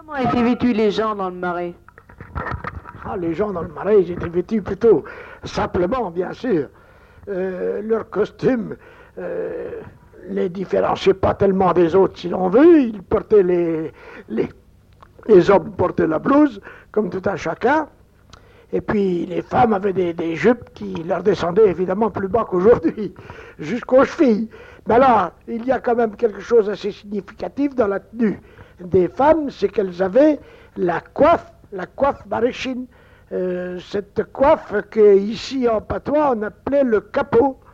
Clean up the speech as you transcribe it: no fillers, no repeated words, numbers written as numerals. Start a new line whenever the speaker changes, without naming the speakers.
Comment étaient vêtus les gens dans le Marais?
Ah, les gens dans le Marais, ils étaient vêtus plutôt simplement, bien sûr. Leurs costumes les différenciaient pas tellement des autres, si l'on veut. Ils portaient les hommes portaient la blouse, comme tout un chacun. Et puis les femmes avaient des jupes qui leur descendaient évidemment plus bas qu'aujourd'hui, jusqu'aux chevilles. Mais là, il y a quand même quelque chose d'assez significatif dans la tenue des femmes, c'est qu'elles avaient la coiffe maraîchine. Cette coiffe qu'ici en patois on appelait le capot.